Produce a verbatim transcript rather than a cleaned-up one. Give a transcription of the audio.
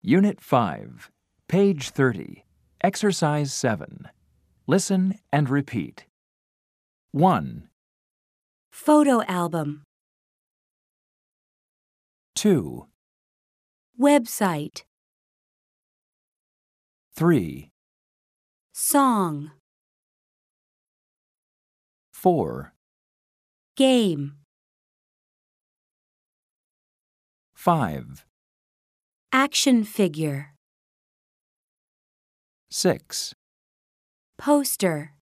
Unit five, page thirty, Exercise seven. Listen and repeat. one, Photo album. two, Website. three, Song. four, Game. five, Action figure. six, Poster.